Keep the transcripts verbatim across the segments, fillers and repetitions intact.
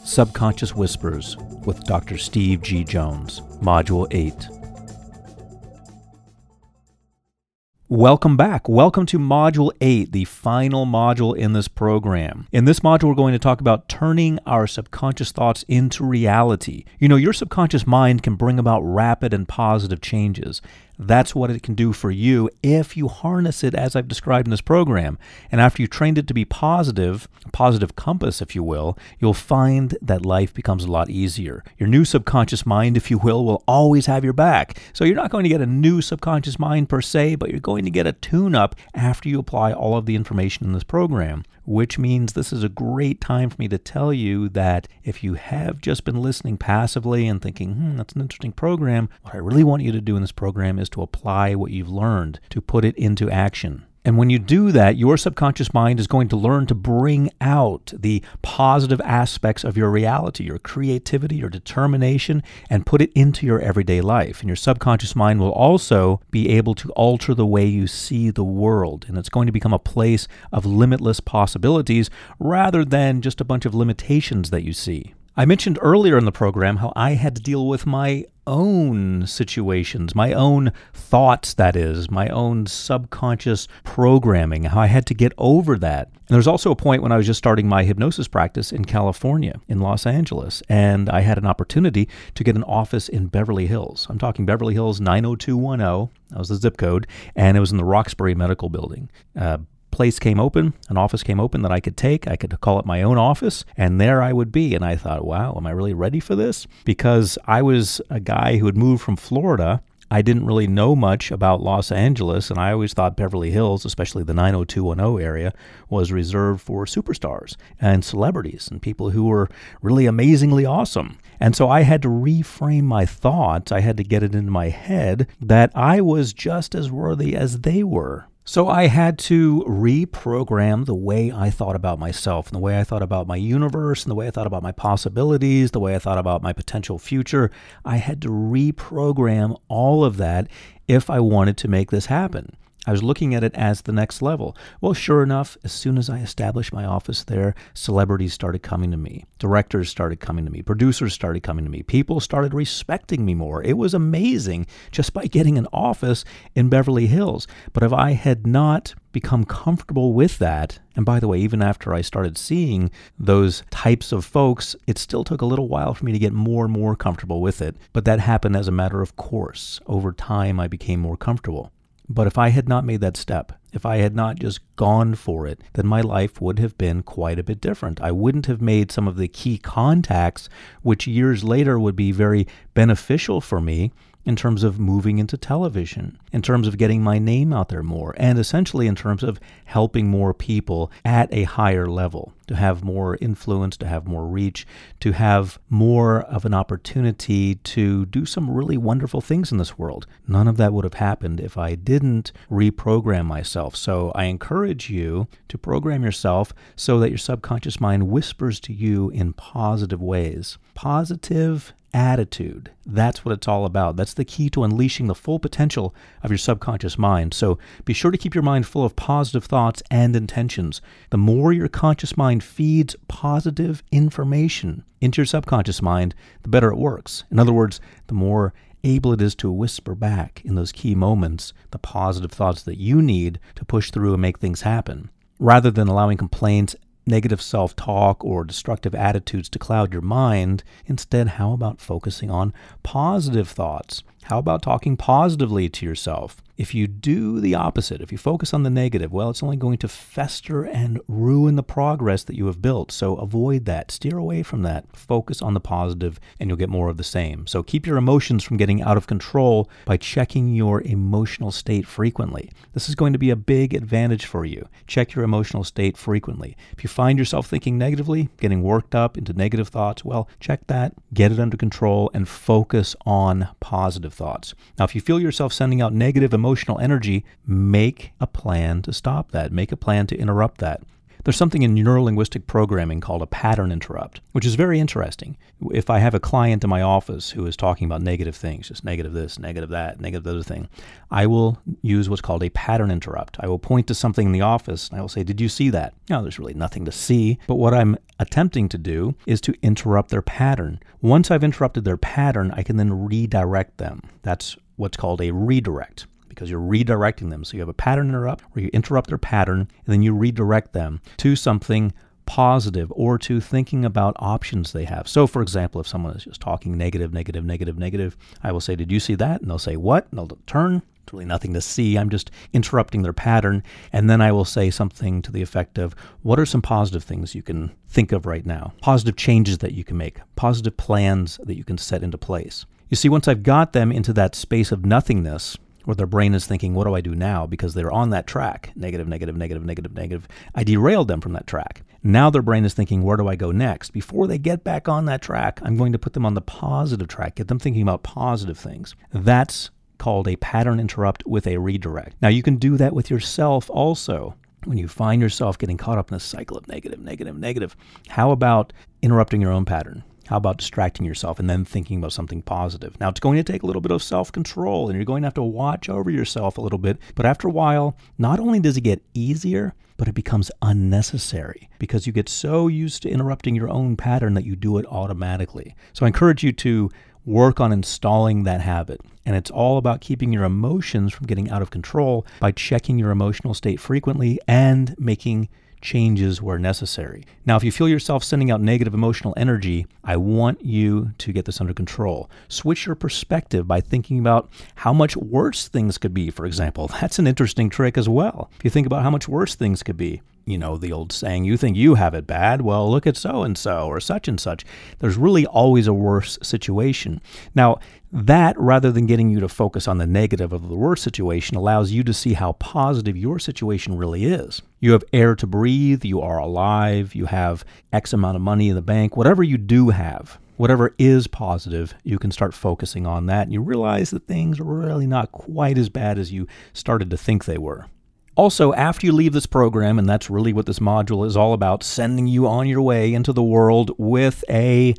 Subconscious Whispers with Doctor Steve G. Jones, Module eight. Welcome back. Welcome to Module eight, the final module in this program. In this module, we're going to talk about turning our subconscious thoughts into reality. You know, your subconscious mind can bring about rapid and positive changes. That's what it can do for you if you harness it as I've described in this program. And after you've trained it to be positive, a positive compass, if you will, you'll find that life becomes a lot easier. Your new subconscious mind, if you will, will always have your back. So you're not going to get a new subconscious mind per se, but you're going to get a tune-up after you apply all of the information in this program, which means this is a great time for me to tell you that if you have just been listening passively and thinking, hmm, that's an interesting program, what I really want you to do in this program is to apply what you've learned, to put it into action. And when you do that, your subconscious mind is going to learn to bring out the positive aspects of your reality, your creativity, your determination, and put it into your everyday life. And your subconscious mind will also be able to alter the way you see the world. And it's going to become a place of limitless possibilities rather than just a bunch of limitations that you see. I mentioned earlier in the program how I had to deal with my own situations, my own thoughts, that is, my own subconscious programming, how I had to get over that. And there's also a point when I was just starting my hypnosis practice in California, in Los Angeles, and I had an opportunity to get an office in Beverly Hills. I'm talking Beverly Hills nine oh two one oh, that was the zip code, and it was in the Roxbury Medical Building. Uh, place came open, an office came open that I could take. I could call it my own office, and there I would be. And I thought, wow, am I really ready for this? Because I was a guy who had moved from Florida. I didn't really know much about Los Angeles, and I always thought Beverly Hills, especially the nine oh two one oh area, was reserved for superstars and celebrities and people who were really amazingly awesome. And so I had to reframe my thoughts. I had to get it into my head that I was just as worthy as they were. So I had to reprogram the way I thought about myself and the way I thought about my universe and the way I thought about my possibilities, the way I thought about my potential future. I had to reprogram all of that if I wanted to make this happen. I was looking at it as the next level. Well, sure enough, as soon as I established my office there, celebrities started coming to me. Directors started coming to me. Producers started coming to me. People started respecting me more. It was amazing just by getting an office in Beverly Hills. But if I had not become comfortable with that, and by the way, even after I started seeing those types of folks, it still took a little while for me to get more and more comfortable with it. But that happened as a matter of course. Over time, I became more comfortable. But if I had not made that step, if I had not just gone for it, then my life would have been quite a bit different. I wouldn't have made some of the key contacts, which years later would be very beneficial for me in terms of moving into television, in terms of getting my name out there more, and essentially in terms of helping more people at a higher level, to have more influence, to have more reach, to have more of an opportunity to do some really wonderful things in this world. None of that would have happened if I didn't reprogram myself. So I encourage you to program yourself so that your subconscious mind whispers to you in positive ways. Positive attitude. That's what it's all about. That's the key to unleashing the full potential of your subconscious mind. So be sure to keep your mind full of positive thoughts and intentions. The more your conscious mind feeds positive information into your subconscious mind, the better it works. In other words, the more able it is to whisper back in those key moments the positive thoughts that you need to push through and make things happen, rather than allowing complaints, negative self-talk, or destructive attitudes to cloud your mind. Instead, how about focusing on positive thoughts? How about talking positively to yourself? If you do the opposite, if you focus on the negative, well, it's only going to fester and ruin the progress that you have built. So avoid that. Steer away from that. Focus on the positive, and you'll get more of the same. So keep your emotions from getting out of control by checking your emotional state frequently. This is going to be a big advantage for you. Check your emotional state frequently. If you find yourself thinking negatively, getting worked up into negative thoughts, well, check that, get it under control, and focus on positive thoughts. Now, if you feel yourself sending out negative emotional energy, make a plan to stop that. Make a plan to interrupt that. There's something in neurolinguistic programming called a pattern interrupt, which is very interesting. If I have a client in my office who is talking about negative things, just negative this, negative that, negative the other thing, I will use what's called a pattern interrupt. I will point to something in the office and I will say, did you see that? No, there's really nothing to see. But what I'm attempting to do is to interrupt their pattern. Once I've interrupted their pattern, I can then redirect them. That's what's called a redirect, because you're redirecting them. So you have a pattern interrupt where you interrupt their pattern and then you redirect them to something positive or to thinking about options they have. So for example, if someone is just talking negative, negative, negative, negative, I will say, did you see that? And they'll say, what? And they'll turn. It's really nothing to see. I'm just interrupting their pattern. And then I will say something to the effect of, what are some positive things you can think of right now? Positive changes that you can make, positive plans that you can set into place. You see, once I've got them into that space of nothingness, where their brain is thinking, what do I do now? Because they're on that track, negative, negative, negative, negative, negative. I derailed them from that track. Now their brain is thinking, where do I go next? Before they get back on that track, I'm going to put them on the positive track, get them thinking about positive things. That's called a pattern interrupt with a redirect. Now you can do that with yourself also. When you find yourself getting caught up in a cycle of negative, negative, negative, how about interrupting your own pattern? How about distracting yourself and then thinking about something positive? Now, it's going to take a little bit of self-control, and you're going to have to watch over yourself a little bit. But after a while, not only does it get easier, but it becomes unnecessary because you get so used to interrupting your own pattern that you do it automatically. So I encourage you to work on installing that habit. And it's all about keeping your emotions from getting out of control by checking your emotional state frequently and making changes where necessary. Now, if you feel yourself sending out negative emotional energy, I want you to get this under control. Switch your perspective by thinking about how much worse things could be, for example. That's an interesting trick as well. If you think about how much worse things could be, you know, the old saying, you think you have it bad, well, look at so-and-so or such and such. There's really always a worse situation. Now, that, rather than getting you to focus on the negative of the worst situation, allows you to see how positive your situation really is. You have air to breathe, you are alive, you have X amount of money in the bank, whatever you do have. Whatever is positive, you can start focusing on that, and you realize that things are really not quite as bad as you started to think they were. Also, after you leave this program, and that's really what this module is all about, sending you on your way into the world with a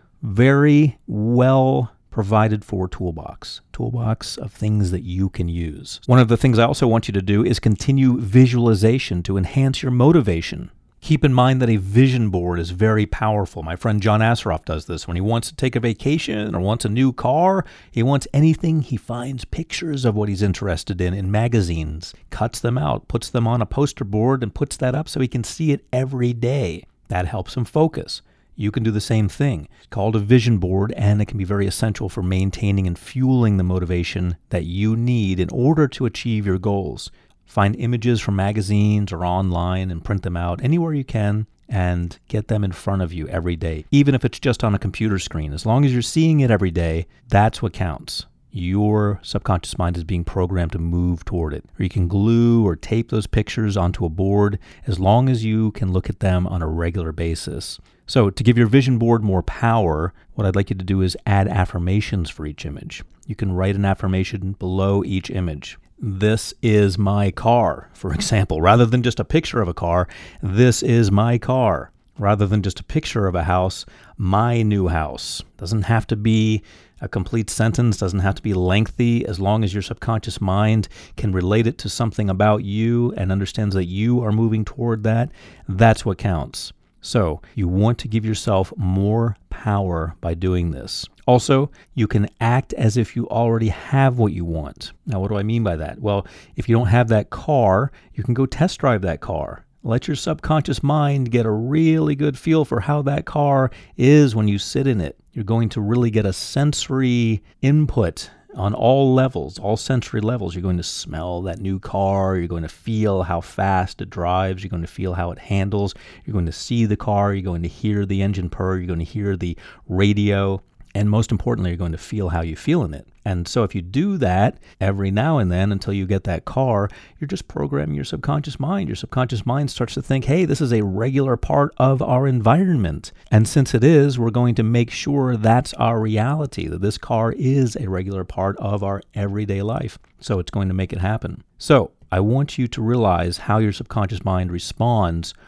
very well provided for toolbox, toolbox of things that you can use. One of the things I also want you to do is continue visualization to enhance your motivation. Keep in mind that a vision board is very powerful. My friend John Assaraf does this. When he wants to take a vacation or wants a new car, he wants anything, he finds pictures of what he's interested in in magazines, cuts them out, puts them on a poster board, and puts that up so he can see it every day. That helps him focus. You can do the same thing. It's called a vision board, and it can be very essential for maintaining and fueling the motivation that you need in order to achieve your goals. Find images from magazines or online and print them out anywhere you can and get them in front of you every day, even if it's just on a computer screen. As long as you're seeing it every day, that's what counts. Your subconscious mind is being programmed to move toward it. Or you can glue or tape those pictures onto a board as long as you can look at them on a regular basis. So to give your vision board more power, what I'd like you to do is add affirmations for each image. You can write an affirmation below each image. This is my car, for example. Rather than just a picture of a car, this is my car. Rather than just a picture of a house, my new house. Doesn't have to be a complete sentence, doesn't have to be lengthy, as long as your subconscious mind can relate it to something about you and understands that you are moving toward that. That's what counts. So you want to give yourself more power by doing this. Also, you can act as if you already have what you want. Now, what do I mean by that? Well, if you don't have that car, you can go test drive that car. Let your subconscious mind get a really good feel for how that car is when you sit in it. You're going to really get a sensory input on all levels, all sensory levels. You're going to smell that new car. You're going to feel how fast it drives. You're going to feel how it handles. You're going to see the car. You're going to hear the engine purr. You're going to hear the radio. And most importantly, you're going to feel how you feel in it. And so if you do that every now and then until you get that car, you're just programming your subconscious mind. Your subconscious mind starts to think, hey, this is a regular part of our environment. And since it is, we're going to make sure that's our reality, that this car is a regular part of our everyday life. So it's going to make it happen. So I want you to realize how your subconscious mind responds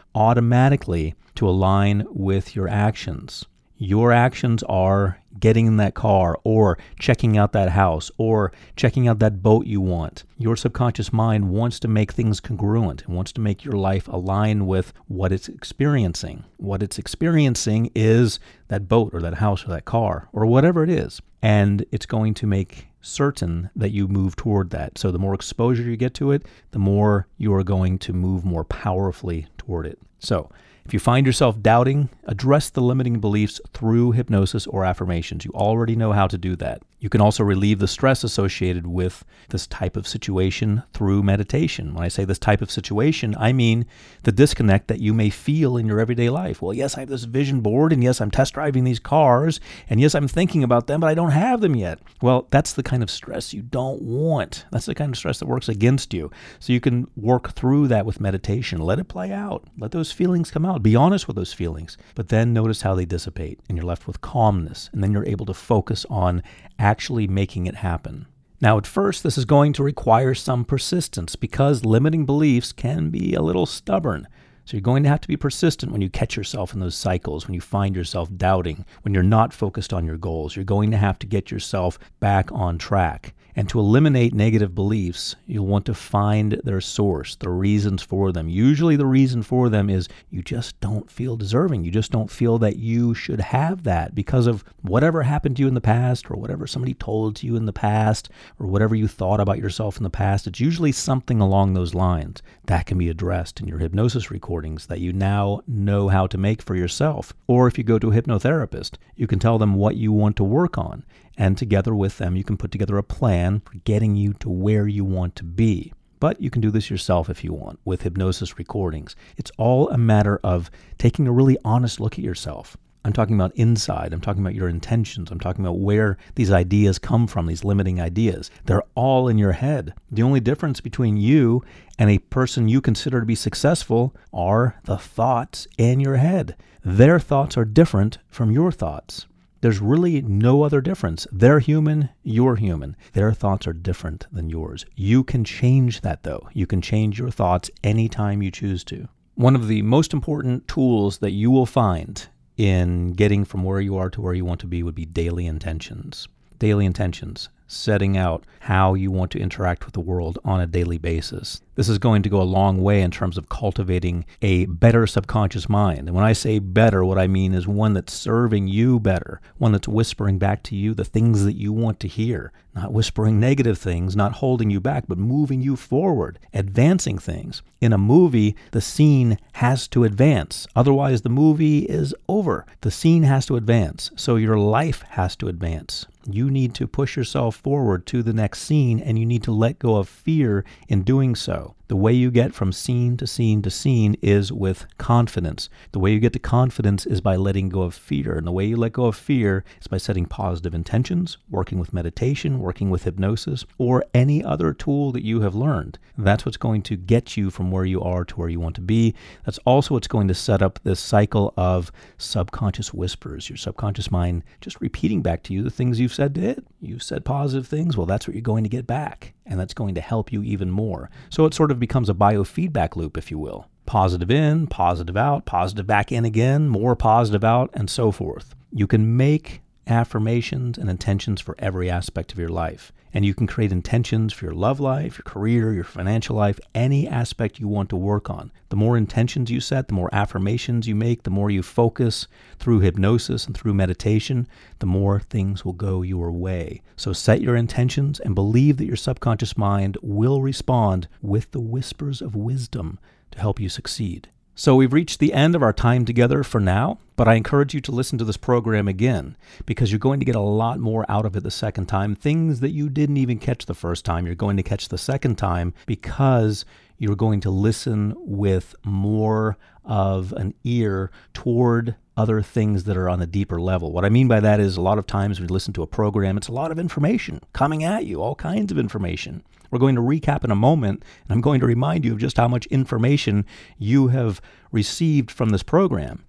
automatically to align with your actions. Your actions are getting in that car or checking out that house or checking out that boat you want. Your subconscious mind wants to make things congruent. It wants to make your life align with what it's experiencing. What it's experiencing is that boat or that house or that car or whatever it is. And it's going to make certain that you move toward that. So the more exposure you get to it, the more you are going to move more powerfully toward it. So if you find yourself doubting, address the limiting beliefs through hypnosis or affirmations. You already know how to do that. You can also relieve the stress associated with this type of situation through meditation. When I say this type of situation, I mean the disconnect that you may feel in your everyday life. Well, yes, I have this vision board, and yes, I'm test driving these cars, and yes, I'm thinking about them, but I don't have them yet. Well, that's the kind of stress you don't want. That's the kind of stress that works against you. So you can work through that with meditation. Let it play out. Let those feelings come out. Be honest with those feelings, but then notice how they dissipate, and you're left with calmness, and then you're able to focus on actually making it happen. Now, at first, this is going to require some persistence because limiting beliefs can be a little stubborn. So you're going to have to be persistent when you catch yourself in those cycles, when you find yourself doubting, when you're not focused on your goals. You're going to have to get yourself back on track. And to eliminate negative beliefs, you'll want to find their source, the reasons for them. Usually the reason for them is you just don't feel deserving. You just don't feel that you should have that because of whatever happened to you in the past or whatever somebody told to you in the past or whatever you thought about yourself in the past. It's usually something along those lines that can be addressed in your hypnosis recordings that you now know how to make for yourself. Or if you go to a hypnotherapist, you can tell them what you want to work on. And together with them, you can put together a plan for getting you to where you want to be. But you can do this yourself if you want with hypnosis recordings. It's all a matter of taking a really honest look at yourself. I'm talking about inside. I'm talking about your intentions. I'm talking about where these ideas come from, these limiting ideas. They're all in your head. The only difference between you and a person you consider to be successful are the thoughts in your head. Their thoughts are different from your thoughts. There's really no other difference. They're human, you're human. Their thoughts are different than yours. You can change that, though. You can change your thoughts anytime you choose to. One of the most important tools that you will find in getting from where you are to where you want to be would be daily intentions. Daily intentions, setting out how you want to interact with the world on a daily basis. This is going to go a long way in terms of cultivating a better subconscious mind. And when I say better, what I mean is one that's serving you better, one that's whispering back to you the things that you want to hear, not whispering negative things, not holding you back, but moving you forward, advancing things. In a movie, the scene has to advance. Otherwise, the movie is over. The scene has to advance. So your life has to advance. You need to push yourself forward to the next scene, and you need to let go of fear in doing so. The way you get from scene to scene to scene is with confidence. The way you get to confidence is by letting go of fear. And the way you let go of fear is by setting positive intentions, working with meditation, working with hypnosis, or any other tool that you have learned. That's what's going to get you from where you are to where you want to be. That's also what's going to set up this cycle of subconscious whispers, your subconscious mind just repeating back to you the things you've said to it. You've said positive things. Well, that's what you're going to get back. And that's going to help you even more. So it sort of becomes a biofeedback loop, if you will. Positive in, positive out, positive back in again, more positive out, and so forth. You can make affirmations and intentions for every aspect of your life. And you can create intentions for your love life, your career, your financial life, any aspect you want to work on. The more intentions you set, the more affirmations you make, the more you focus through hypnosis and through meditation, the more things will go your way. So set your intentions and believe that your subconscious mind will respond with the whispers of wisdom to help you succeed. So we've reached the end of our time together for now, but I encourage you to listen to this program again because you're going to get a lot more out of it the second time. Things that you didn't even catch the first time, you're going to catch the second time because you're going to listen with more of an ear toward other things that are on a deeper level. What I mean by that is a lot of times when you listen to a program, it's a lot of information coming at you, all kinds of information. We're going to recap in a moment, and I'm going to remind you of just how much information you have received from this program.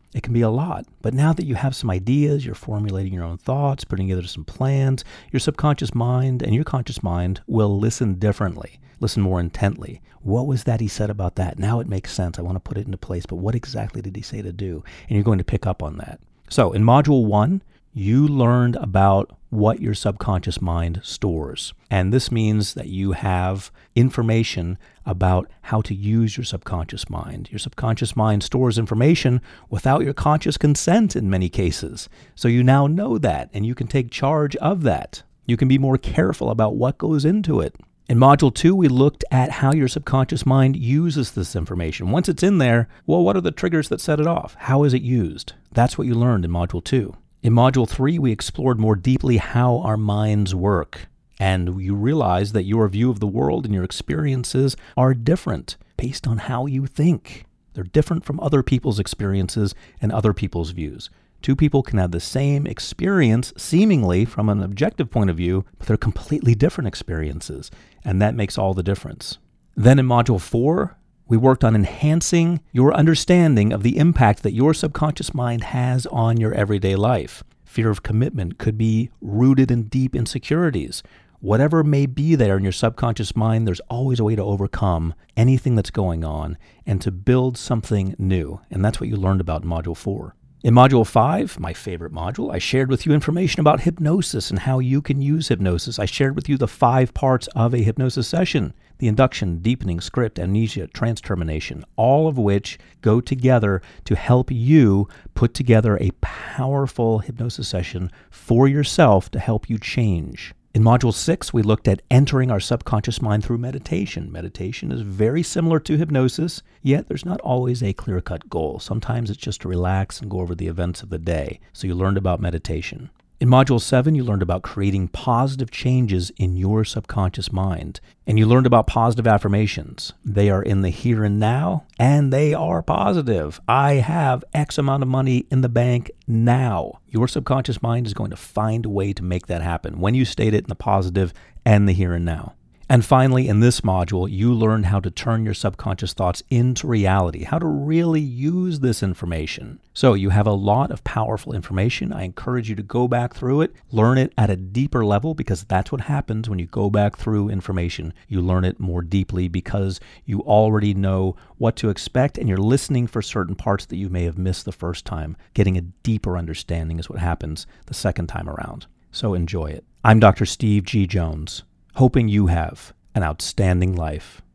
It can be a lot, but now that you have some ideas, you're formulating your own thoughts, putting together some plans, your subconscious mind and your conscious mind will listen differently, listen more intently. What was that he said about that? Now it makes sense. I want to put it into place, but what exactly did he say to do? And you're going to pick up on that. So in module one, you learned about what your subconscious mind stores. And this means that you have information about how to use your subconscious mind. Your subconscious mind stores information without your conscious consent in many cases. So you now know that, and you can take charge of that. You can be more careful about what goes into it. In module two, we looked at how your subconscious mind uses this information. Once it's in there, well, what are the triggers that set it off? How is it used? That's what you learned in module two. In module three, we explored more deeply how our minds work. And you realize that your view of the world and your experiences are different based on how you think. They're different from other people's experiences and other people's views. Two people can have the same experience, seemingly from an objective point of view, but they're completely different experiences. And that makes all the difference. Then in module four, we worked on enhancing your understanding of the impact that your subconscious mind has on your everyday life. Fear of commitment could be rooted in deep insecurities. Whatever may be there in your subconscious mind, there's always a way to overcome anything that's going on and to build something new. And that's what you learned about in module four. In module five, my favorite module, I shared with you information about hypnosis and how you can use hypnosis. I shared with you the five parts of a hypnosis session: the induction, deepening, script, amnesia, trance termination, all of which go together to help you put together a powerful hypnosis session for yourself to help you change. In module six, we looked at entering our subconscious mind through meditation. Meditation is very similar to hypnosis, yet there's not always a clear-cut goal. Sometimes it's just to relax and go over the events of the day. So you learned about meditation. In module seven, you learned about creating positive changes in your subconscious mind. And you learned about positive affirmations. They are in the here and now, and they are positive. I have X amount of money in the bank now. Your subconscious mind is going to find a way to make that happen when you state it in the positive and the here and now. And finally, in this module, you learn how to turn your subconscious thoughts into reality, how to really use this information. So you have a lot of powerful information. I encourage you to go back through it, learn it at a deeper level, because that's what happens when you go back through information. You learn it more deeply because you already know what to expect, and you're listening for certain parts that you may have missed the first time. Getting a deeper understanding is what happens the second time around. So enjoy it. I'm Doctor Steve G. Jones, hoping you have an outstanding life.